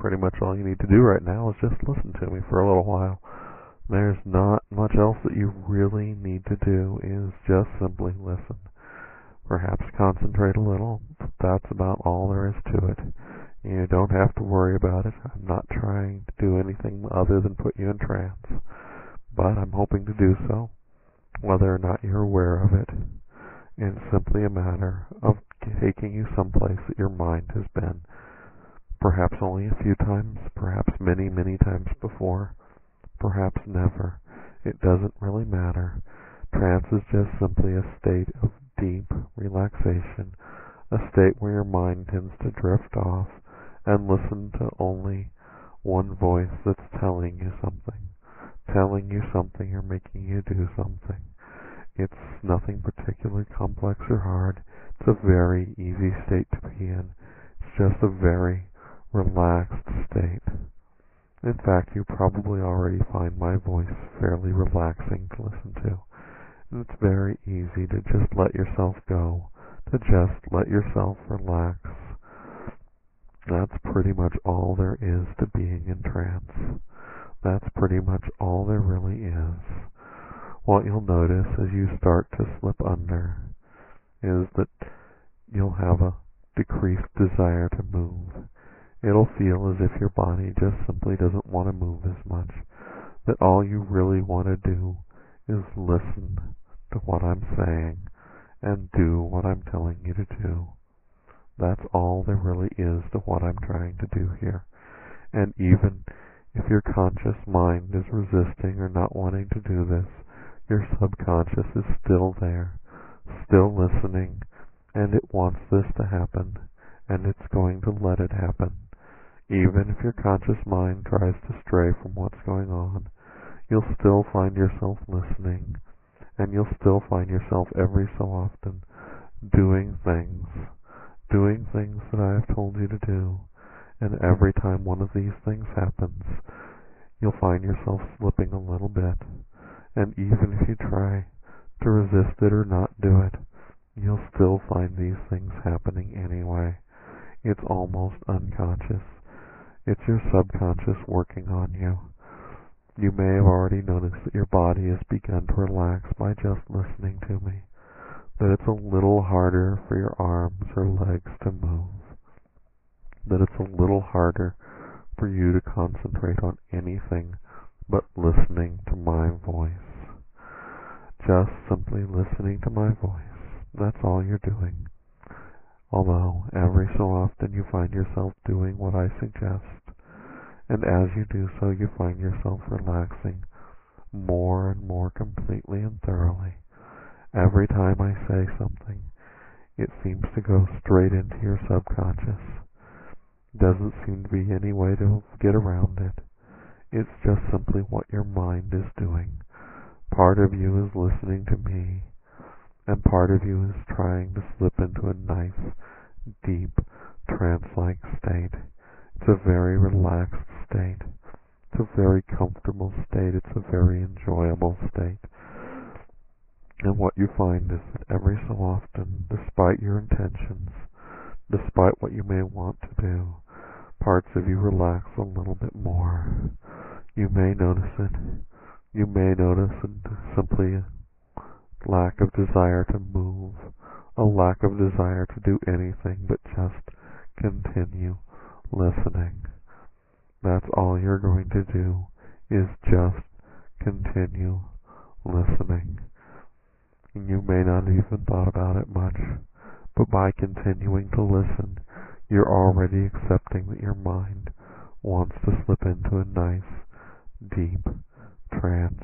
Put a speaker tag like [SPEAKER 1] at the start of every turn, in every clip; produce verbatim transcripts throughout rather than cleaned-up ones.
[SPEAKER 1] pretty much all you need to do right now is just listen to me for a little while. There's not much else that you really need to do, is just simply listen. Perhaps concentrate a little, but that's about all there is to it. You don't have to worry about it. I'm not trying to do anything other than put you in trance, but I'm hoping to do so, whether or not you're aware of it. It's simply a matter of taking you someplace that your mind has been, perhaps only a few times, perhaps many, many times before, perhaps never. It doesn't really matter. Trance is just simply a state of deep relaxation, a state where your mind tends to drift off and listen to only one voice that's telling you something, telling you something or making you do something. It's nothing particularly complex or hard. It's a very easy state to be in. It's just a very relaxed state. In fact, you probably already find my voice fairly relaxing to listen to. And it's very easy to just let yourself go, to just let yourself relax. That's pretty much all there is to being in trance. That's pretty much all there really is. What you'll notice as you start to slip under is that you'll have a decreased desire to move. It'll feel as if your body just simply doesn't want to move as much, that all you really want to do is listen to what I'm saying and do what I'm telling you to do. That's all there really is to what I'm trying to do here. And even if your conscious mind is resisting or not wanting to do this, your subconscious is still there, still listening, and it wants this to happen, and it's going to let it happen. Even if your conscious mind tries to stray from what's going on, you'll still find yourself listening, and you'll still find yourself every so often doing things, doing things that I have told you to do. And every time one of these things happens, you'll find yourself slipping a little bit. And even if you try to resist it or not do it, you'll still find these things happening anyway. It's almost unconscious. It's your subconscious working on you. You may have already noticed that your body has begun to relax by just listening to me, that it's a little harder for your arms or legs to move, that it's a little harder for you to concentrate on anything but listening to my voice. Just simply listening to my voice. That's all you're doing. Although every so often you find yourself doing what I suggest, and as you do so you find yourself relaxing more and more completely and thoroughly. Every time I say something, it seems to go straight into your subconscious. Doesn't seem to be any way to get around it. It's just simply what your mind is doing. Part of you is listening to me, and part of you is trying to slip into a nice, deep, trance-like state. It's a very relaxed state. It's a very comfortable state. It's a very enjoyable state. And what you find is that every so often, despite your intentions, despite what you may want to do, parts of you relax a little bit more. You may notice it. You may notice a simply a lack of desire to move, a lack of desire to do anything but just continue listening. That's all you're going to do, is just continue listening. And you may not have even thought about it much, but by continuing to listen, you're already accepting that your mind wants to slip into a nice, deep trance.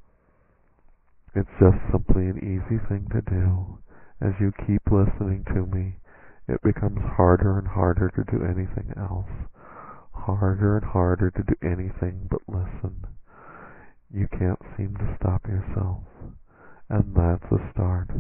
[SPEAKER 1] It's just simply an easy thing to do. As you keep listening to me, it becomes harder and harder to do anything else. Harder and harder to do anything but listen. You can't seem to stop yourself. And that's a start.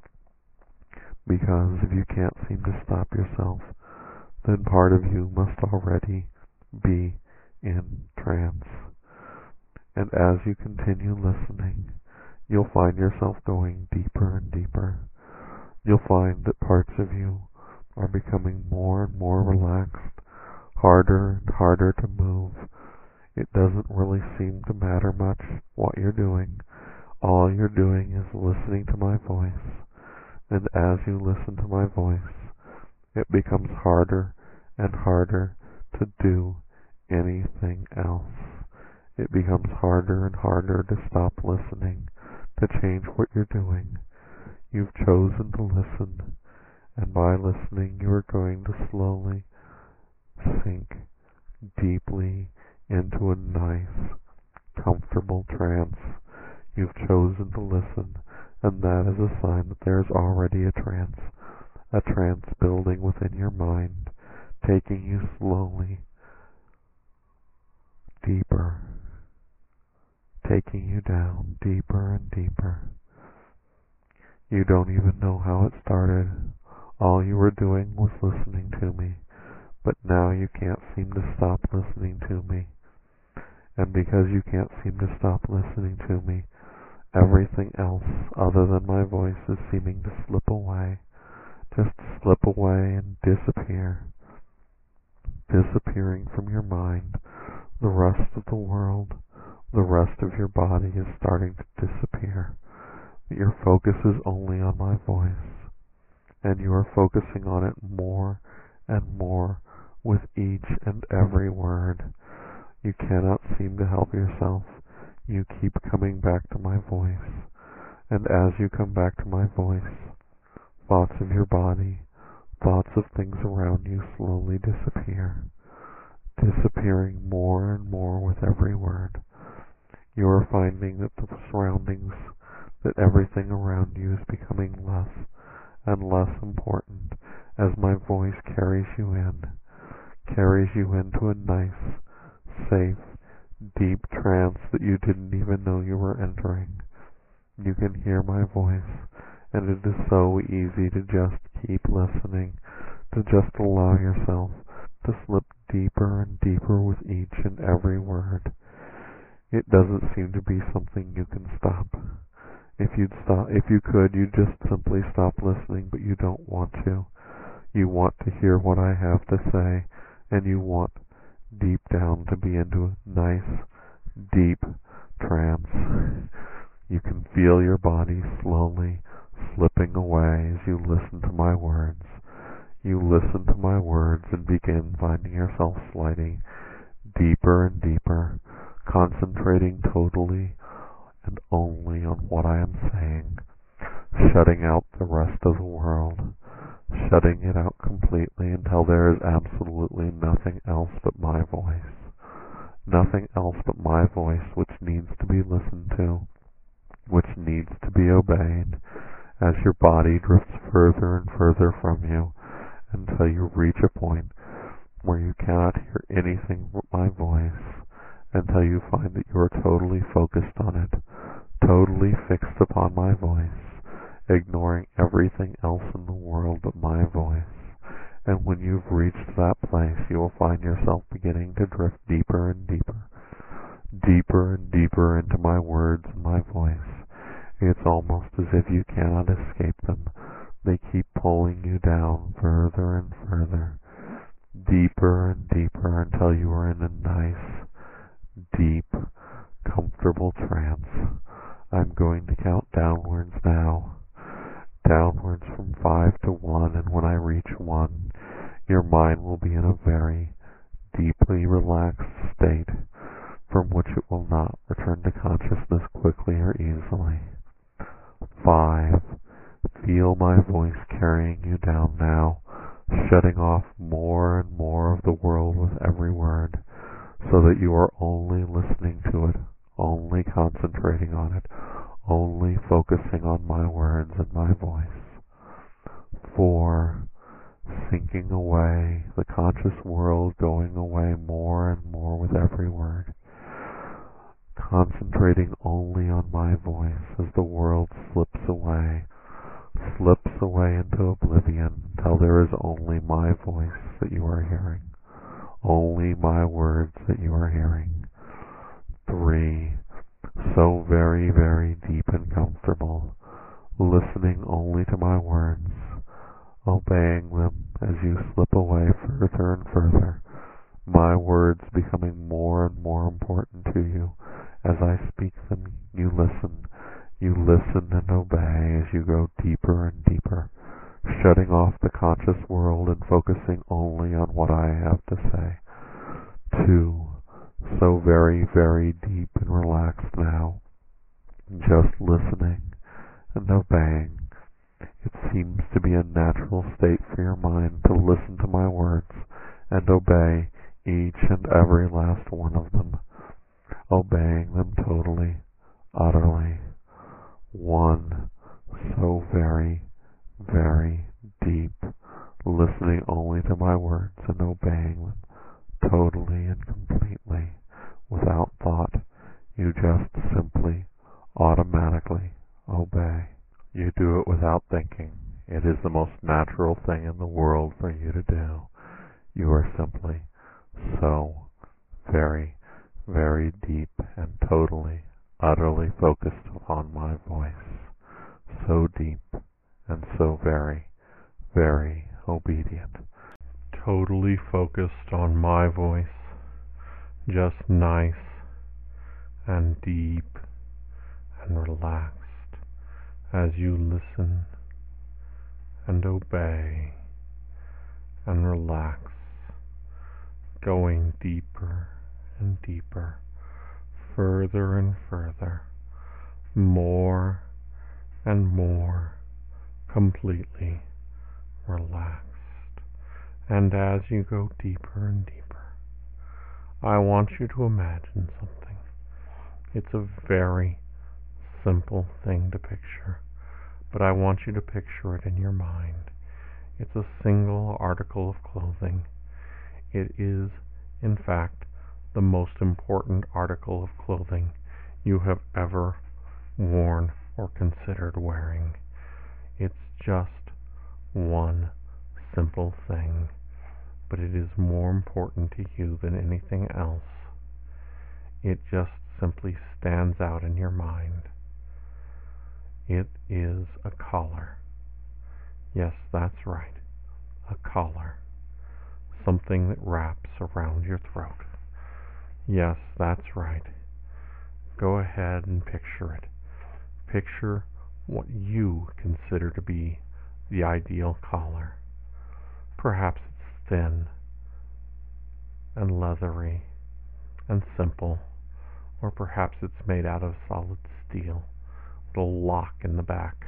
[SPEAKER 1] Because if you can't seem to stop yourself, then part of you must already be in trance. And as you continue listening, you'll find yourself going deeper and deeper. You'll find that parts of you are becoming more and more relaxed, harder and harder to move. It doesn't really seem to matter much what you're doing. All you're doing is listening to my voice. And as you listen to my voice, it becomes harder and harder to do anything else. It becomes harder and harder to stop listening, to change what you're doing. You've chosen to listen, and by listening you are going to slowly sink deeply into a nice, comfortable trance. You've chosen to listen, and that is a sign that there is already a trance, a trance building within your mind, taking you slowly deeper, taking you down deeper and deeper. You don't even know how it started. All you were doing was listening to me, but now you can't seem to stop listening to me. And because you can't seem to stop listening to me, everything else other than my voice is seeming to slip away, just slip away and disappear, disappearing from your mind. The rest of the world, the rest of your body is starting to disappear. Your focus is only on my voice, and you are focusing on it more and more with each and every word. You cannot seem to help yourself. You keep coming back to my voice, and as you come back to my voice, thoughts of your body, thoughts of things around you slowly disappear, disappearing more and more with every word. You are finding that the surroundings, that everything around you is becoming less and less important as my voice carries you in, carries you into a nice, safe, deep trance that you didn't even know you were entering. You can hear my voice, and it is so easy to just keep listening, to just allow yourself to slip deeper and deeper with each and every word. It doesn't seem to be something you can stop. If you'd stop, if you could, you'd just simply stop listening, but you don't want to. You want to hear what I have to say, and you want deep down to be into a nice, deep trance. You can feel your body slowly slipping away as you listen to my words. You listen to my words and begin finding yourself sliding deeper and deeper, concentrating totally and only on what I am saying, shutting out the rest of the world, shutting it out completely until there is absolutely nothing else but my voice. Nothing else but my voice which needs to be listened to, which needs to be obeyed as your body drifts further and further from you until you reach a point where you cannot hear anything but my voice, until you find that you are totally focused on it, totally fixed upon my voice, ignoring everything else in the world but my voice. And when you've reached that place, you will find yourself beginning to drift deeper and deeper, deeper and deeper into my words and my voice. It's almost as if you cannot escape them. They keep pulling you down further and further, deeper and deeper, until you are in a nice, deep, comfortable trance. I'm going to count downwards now, downwards from five to one, and when I reach one, your mind will be in a very deeply relaxed state from which it will not return to consciousness quickly or easily. Five. Feel my voice carrying you down now, shutting off more and more of the world with every word, so that you are only listening to it, only concentrating on it, only focusing on my words and my voice. Four. Sinking away, the conscious world going away more and more with every word, concentrating only on my voice as the world slips away, slips away into oblivion until there is only my voice that you are hearing, only my words that you are hearing. Three. So very, very deep and comfortable, listening only to my words, obeying them as you slip away further and further, my words becoming more and more important to you. As I speak them, you listen. You listen and obey as you go deeper and deeper, shutting off the conscious world and focusing only on what I have to say. Two, so very, very deep and relaxed now, just listening and obeying. It seems to be a natural state for your mind to listen to my words and obey each and every last one of them, obeying them totally, utterly. One, so very, very deep, listening only to my words and obeying them totally and completely, without thought. You just simply, automatically obey. You do it without thinking. It is the most natural thing in the world for you to do. You are simply so very, very deep and totally, utterly focused upon my voice. So deep and so very, very obedient. Totally focused on my voice. Just nice and deep and relaxed as you listen and obey and relax, going deeper and deeper, further and further, more and more completely relaxed. And as you go deeper and deeper, I want you to imagine something. It's a very simple thing to picture, but I want you to picture it in your mind. It's a single article of clothing. It is, in fact, the most important article of clothing you have ever worn or considered wearing. It's just one simple thing, but it is more important to you than anything else. It just simply stands out in your mind. It is a collar. Yes, that's right, a collar. Something that wraps around your throat. Yes, that's right. Go ahead and picture it. Picture what you consider to be the ideal collar. Perhaps it's thin and leathery and simple, or perhaps it's made out of solid steel, with a lock in the back,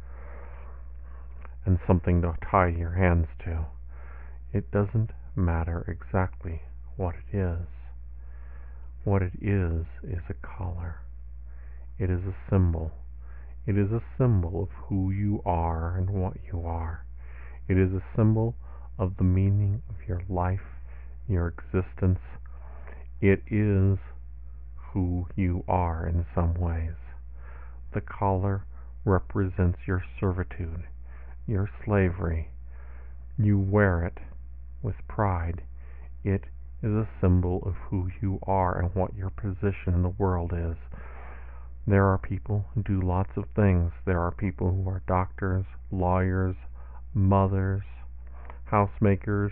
[SPEAKER 1] and something to tie your hands to. It doesn't matter exactly what it is. What it is is a collar. It is a symbol. It is a symbol of who you are and what you are. It is a symbol of the meaning of your life, your existence. It is who you are in some ways. The collar represents your servitude, your slavery. You wear it with pride. It is a symbol of who you are and what your position in the world is. There are people who do lots of things. There are people who are doctors, lawyers, mothers, housemakers,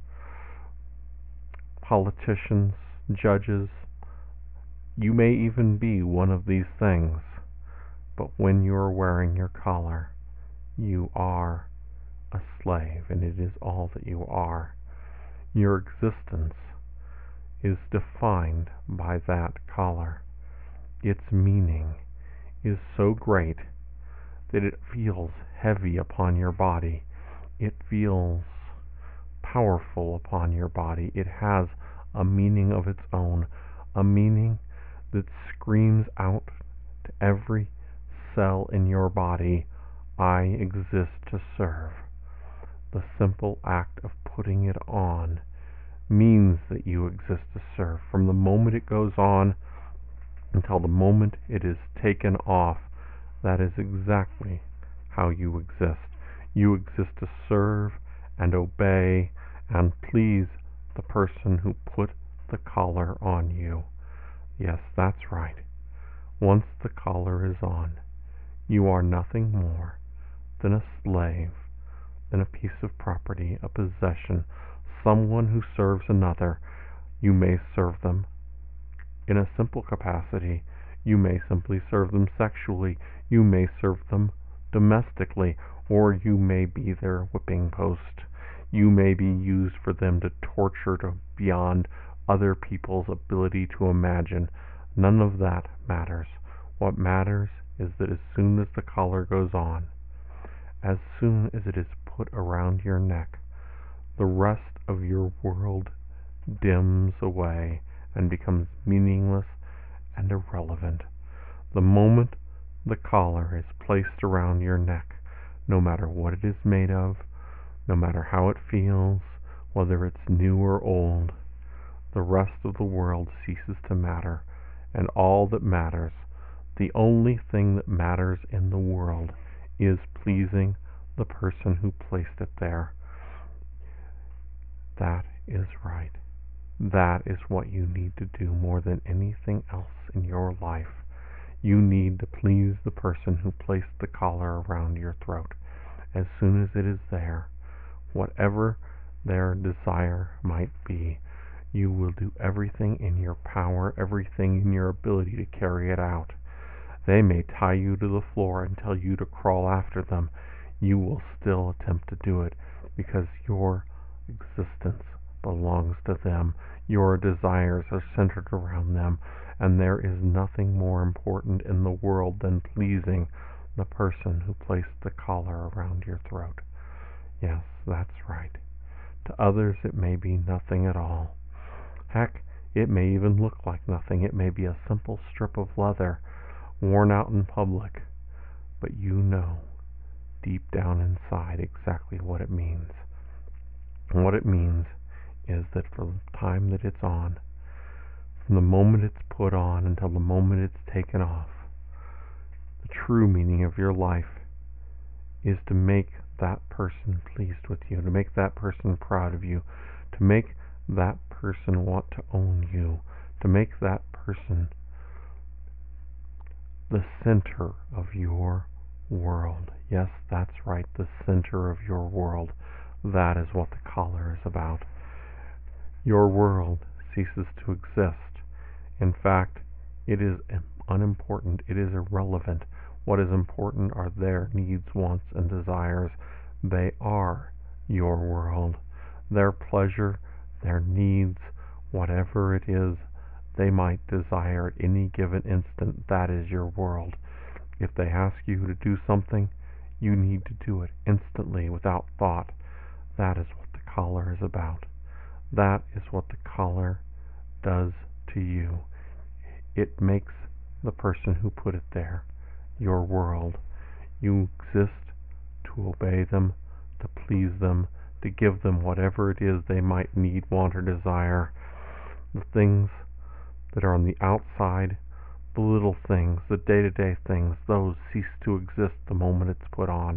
[SPEAKER 1] politicians, judges. You may even be one of these things, but when you are wearing your collar, you are a slave, and it is all that you are. Your existence is defined by that collar. Its meaning is so great that it feels heavy upon your body. It feels powerful upon your body. It has a meaning of its own, a meaning that screams out to every cell in your body, I exist to serve. The simple act of putting it on means that you exist to serve. From the moment it goes on until the moment it is taken off, that is exactly how you exist. You exist to serve and obey and please the person who put the collar on you. Yes, that's right. Once the collar is on, you are nothing more than a slave, than a piece of property, a possession, someone who serves another. You may serve them in a simple capacity. You may simply serve them sexually. You may serve them domestically, or you may be their whipping post. You may be used for them to torture to beyond other people's ability to imagine. None of that matters. What matters is that as soon as the collar goes on, as soon as it is put around your neck, the rest of your world dims away and becomes meaningless and irrelevant. The moment the collar is placed around your neck, no matter what it is made of, no matter how it feels, whether it's new or old, the rest of the world ceases to matter, and all that matters, the only thing that matters in the world, is pleasing the person who placed it there. That is right. That is what you need to do more than anything else in your life. You need to please the person who placed the collar around your throat. As soon as it is there, whatever their desire might be, you will do everything in your power, everything in your ability to carry it out. They may tie you to the floor and tell you to crawl after them. You will still attempt to do it because your existence belongs to them. Your desires are centered around them, and there is nothing more important in the world than pleasing the person who placed the collar around your throat. Yes, that's right. To others it may be nothing at all. Heck, it may even look like nothing. It may be a simple strip of leather worn out in public, but you know deep down inside exactly what it means. And what it means is that from the time that it's on, from the moment it's put on until the moment it's taken off, the true meaning of your life is to make that person pleased with you, to make that person proud of you, to make that person want to own you, to make that person the center of your world. Yes, that's right, the center of your world. That is what the collar is about. Your world ceases to exist. In fact, it is unimportant. It is irrelevant. What is important are their needs, wants, and desires. They are your world. Their pleasure, their needs, whatever it is they might desire at any given instant, that is your world. If they ask you to do something, you need to do it instantly without thought. That is what the collar is about. That is what the collar does to you. It makes the person who put it there your world. You exist to obey them, to please them, to give them whatever it is they might need, want, or desire. The things that are on the outside, the little things, the day-to-day things, those cease to exist the moment it's put on.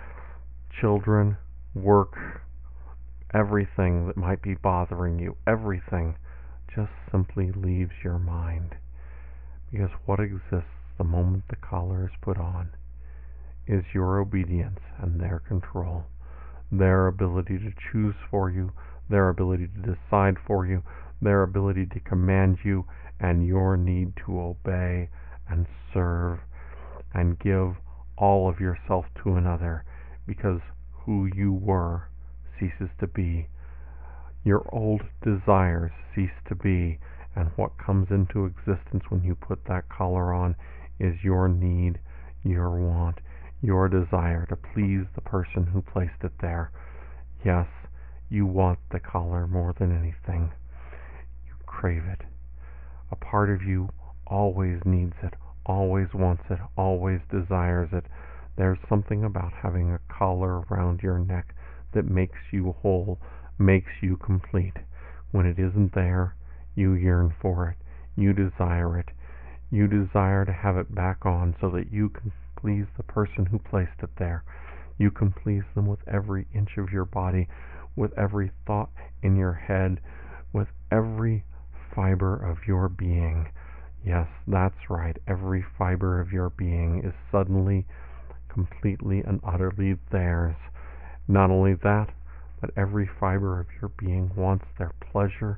[SPEAKER 1] Children, work, everything that might be bothering you, everything just simply leaves your mind. Because what exists the moment the collar is put on is your obedience and their control, their ability to choose for you, their ability to decide for you, their ability to command you, and your need to obey and serve and give all of yourself to another, because who you were ceases to be. Your old desires cease to be, and what comes into existence when you put that collar on is your need, your want, your desire to please the person who placed it there. Yes, you want the collar more than anything. You crave it. A part of you always needs it, always wants it, always desires it. There's something about having a collar around your neck that makes you whole, makes you complete. When it isn't there, you yearn for it, you desire it, you desire to have it back on so that you can please the person who placed it there. You can please them with every inch of your body, with every thought in your head, with every fiber of your being. Yes, that's right, every fiber of your being is suddenly, completely and utterly theirs. Not only that, but every fiber of your being wants their pleasure,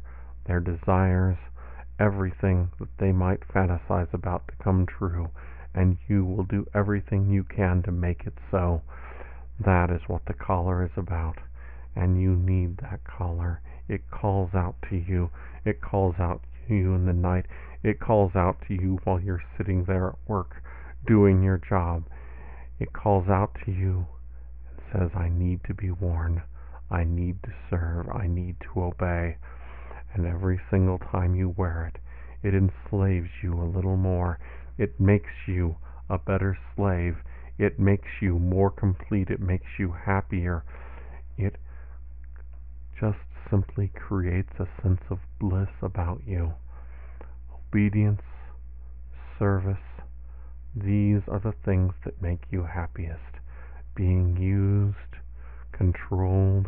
[SPEAKER 1] their desires, everything that they might fantasize about to come true, and you will do everything you can to make it so. That is what the collar is about, and you need that collar. It calls out to you. It calls out to you in the night. It calls out to you while you're sitting there at work doing your job. It calls out to you and says, I need to be worn. I need to serve. I need to obey. And every single time you wear it, it enslaves you a little more. It makes you a better slave. It makes you more complete. It makes you happier. It just simply creates a sense of bliss about you. Obedience, service, these are the things that make you happiest. Being used, controlled,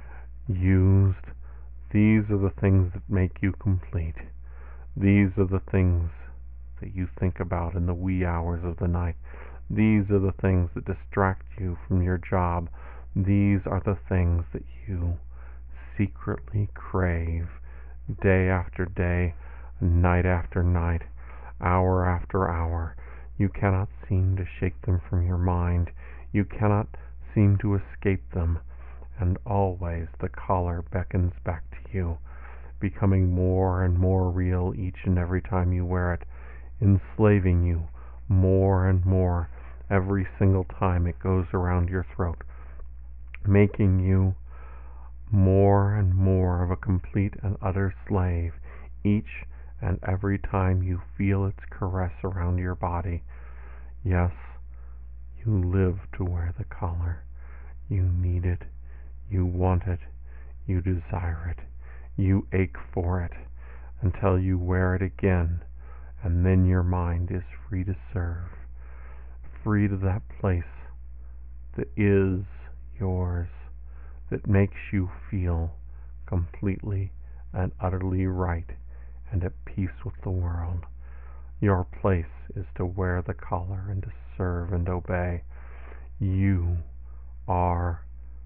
[SPEAKER 1] used, these are the things that make you complete. These are the things that you think about in the wee hours of the night. These are the things that distract you from your job. These are the things that you secretly crave day after day, night after night, hour after hour. You cannot seem to shake them from your mind. You cannot seem to escape them. And always the collar beckons back to you, becoming more and more real each and every time you wear it, enslaving you more and more every single time it goes around your throat, making you more and more of a complete and utter slave each and every time you feel its caress around your body. Yes, you live to wear the collar. You need it. You want it. You desire it. You ache for it until you wear it again, and then your mind is free to serve, free to that place that is yours, that makes you feel completely and utterly right and at peace with the world. Your place is to wear the collar and to serve and obey. You are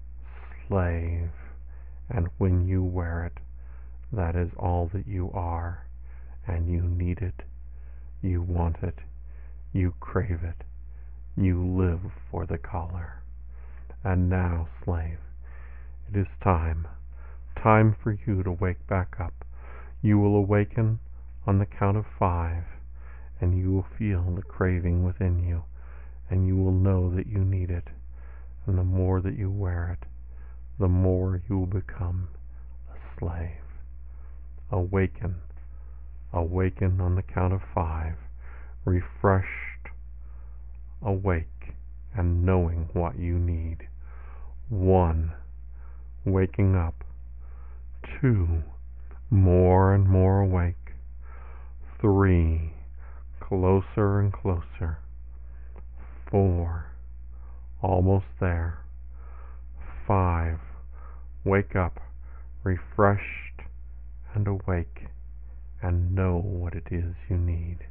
[SPEAKER 1] slave, and when you wear it, that is all that you are, and you need it, you want it, you crave it, you live for the collar. And now, slave, it is time, time for you to wake back up. You will awaken on the count of five, and you will feel the craving within you, and you will know that you need it. And the more that you wear it, the more you will become a slave. Awaken, awaken on the count of five, refreshed, awake, and knowing what you need. One, waking up. Two, more and more awake. Three, closer and closer. Four, almost there. Five, wake up, refreshed and awake, and know what it is you need.